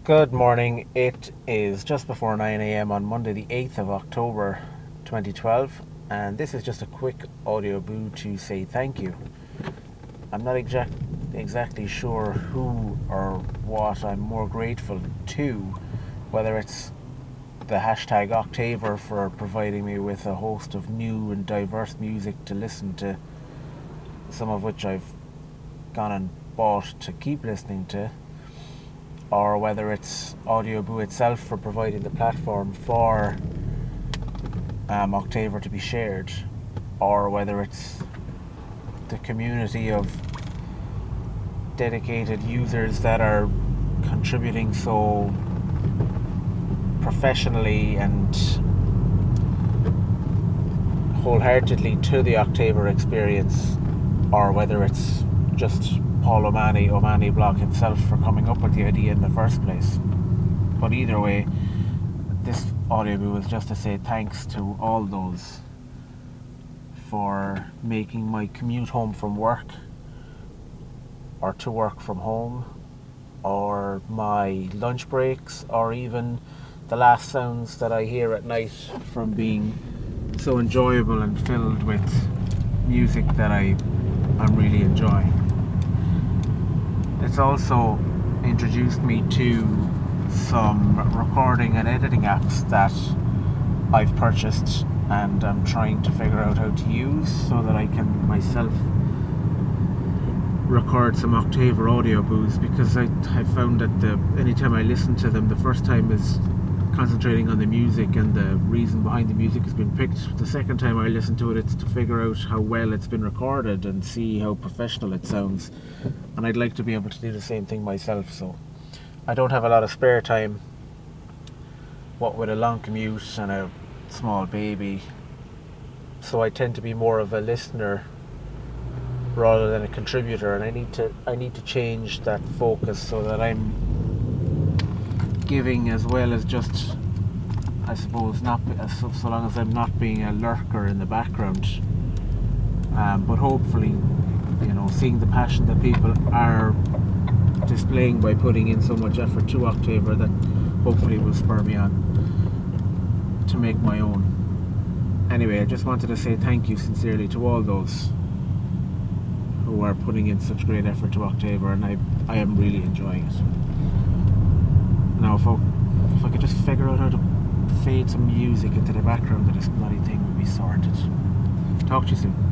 Good morning. It is just before 9 a.m. on Monday, the 8th of October 2012, and this is just a quick audio boo to say thank you. I'm not exactly sure who or what I'm more grateful to, whether it's the hashtag Octaver for providing me with a host of new and diverse music to listen to, some of which I've gone and bought to keep listening to, or whether it's Audioboo itself for providing the platform for Octaver to be shared, or whether it's the community of dedicated users that are contributing so professionally and wholeheartedly to the Octaver experience, or whether it's just Paul O'Mahony Block himself for coming up with the idea in the first place. But either way, this audio was just to say thanks to all those for making my commute home from work, or to work from home, or my lunch breaks, or even the last sounds that I hear at night from being so enjoyable and filled with music that I'm really enjoying. It's also introduced me to some recording and editing apps that I've purchased and I'm trying to figure out how to use so that I can myself record some Octaver audio boos, because I found that anytime I listen to them, the first time is concentrating on the music and the reason behind the music has been picked. The second time I listen to it, it's to figure out how well it's been recorded and see how professional it sounds, and I'd like to be able to do the same thing myself. So I don't have a lot of spare time, what with a long commute and a small baby, so I tend to be more of a listener rather than a contributor, and I need to change that focus so that I'm giving as well as just, I suppose, not so long as I'm not being a lurker in the background, but hopefully, seeing the passion that people are displaying by putting in so much effort to Octaver, that hopefully will spur me on to make my own. Anyway, I just wanted to say thank you sincerely to all those who are putting in such great effort to Octaver, and I am really enjoying it. Now, if I could just figure out how to fade some music into the background of this bloody thing, would be sorted. Talk to you soon.